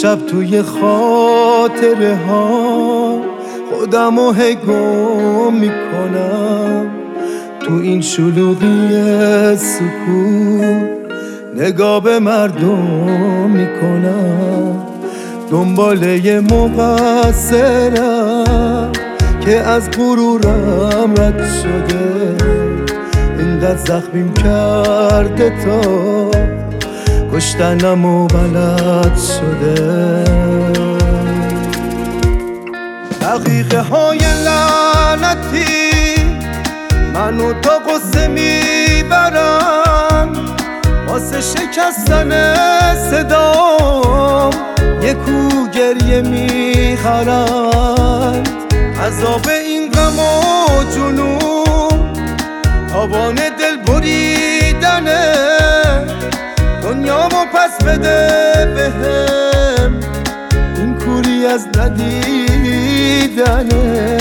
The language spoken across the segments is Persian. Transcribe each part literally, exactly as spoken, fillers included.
شب توی خاطره ها خودمو هی گم میکنم، تو این شلوغی سکوت نگاه به مردم میکنم. دنبال یه مقصرم که از غرورم رد شده، اینقدر زخمیم کرده تا کشتنم و بلد شده. دقیقه های لعنتی منو تا قصه میبرن، واسه شکستن صدام یه کو گریه میخرند. عذاب این غم و جنون تاوان دل بریدنه، دنیامو پس بده بهم، این کوری از ندیدنه.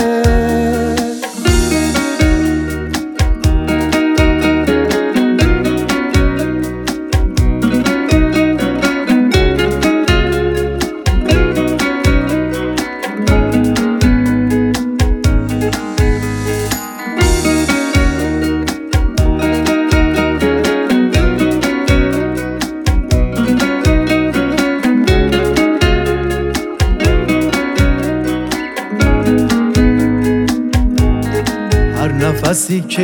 هر نفسی که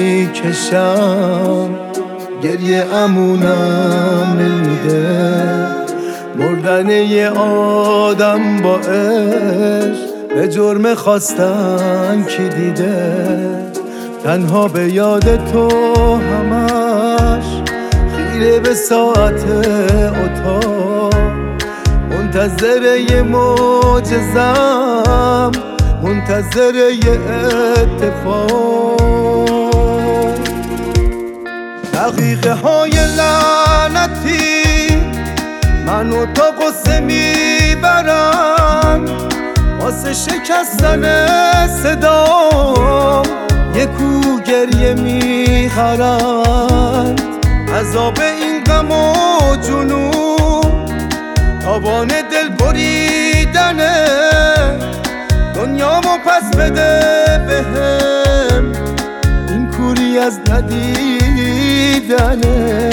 میکشم گریه امونم نمیده، مردن یه آدم با عشق به جرم خواستن کی دیده. تنها به یاد تو همش خیره به ساعت اتاق، منتظر یه معجزم، منتظر یه اتفاق. دقیقه های لعنتی منو تا قصه میبرن، واسه شکستن صدام یه کو گریه میخرند. عذاب این غم و جنون تاوان دل بریدنه، دنیامو پس بده بهم، این کوری از ندیدنه.